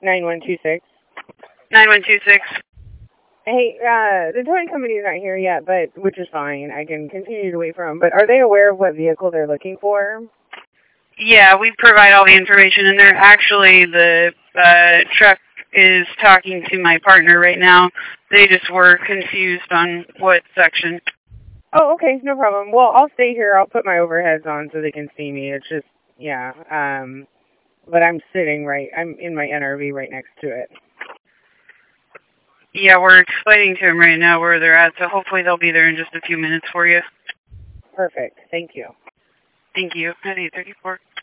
9126. 9126. Hey, the towing company's not here yet, but which is fine. I can continue to wait for them. But are they aware of what vehicle they're looking for? Yeah, we provide all the information, and they're actually, the truck is talking to my partner right now. They just were confused on what section. Oh, okay, no problem. Well, I'll stay here. I'll put my overheads on so they can see me. It's just, yeah, but I'm in my NRV right next to it. Yeah, we're explaining to them right now where they're at, so hopefully they'll be there in just a few minutes for you. Perfect. Thank you. Thank you. At 8:34.